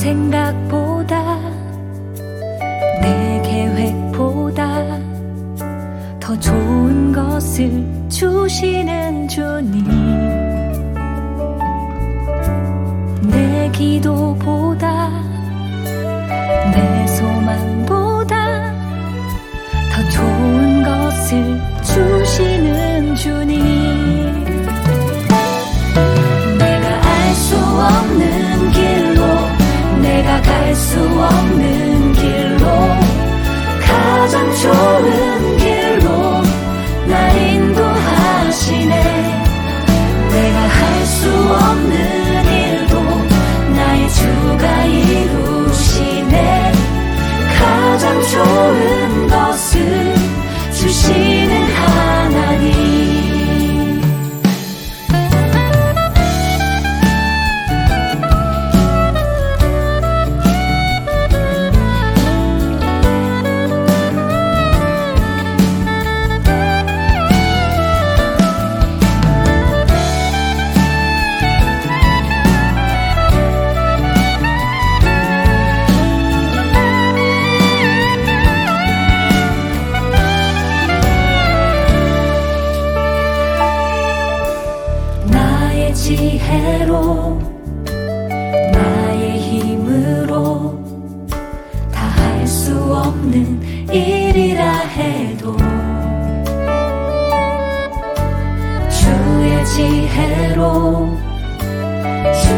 생각보다 내 계획보다 더 좋은 것을 주시는 주님, 내 기도보다 내 소망보다 더 좋은 것을 주시는 주님, 내가 알 수 없는 길로, 내가 갈 수 없는 길로, 가장 좋은 길로 날 인도하시네. 내가 할 수 없는 일도 나의 주가 이루시네. 가장 좋은 것을 주시는 하나님, 지혜로 나의 힘으로 다 할 수 없는 일이라 해도 주의 지혜로 주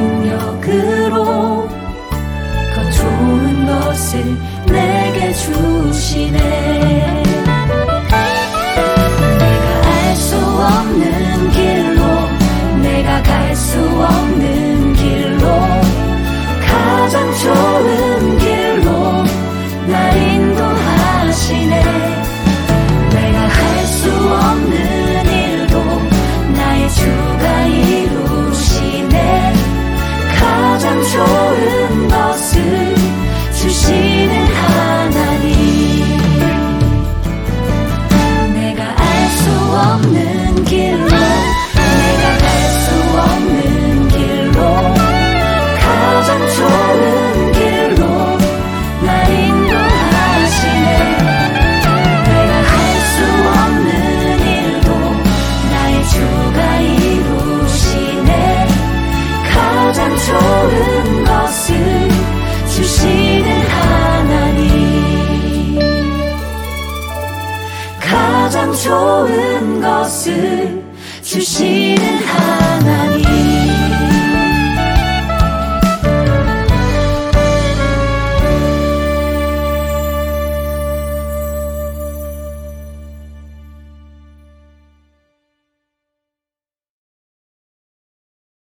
능력으로 더 좋은 것을 내게 주시네. 내가 알 수 없는 길로, 내가 갈 수 없는 길로, 가장 좋은 길로 날 인도하시네. 내가 할 수 없는 일도 나의 주가 이루시네. 가장 좋은 것을 주시는 하나님, 내가 알 수 없는 길로, 내가 갈 수 없는 길로, 가장 좋은 길로 날 인도하시네. 내가 할 수 없는 일도 나의 주가 이루시네. 가장 좋은 것을 주시는 하나님, 가장 좋은 것을 주시는 하나님.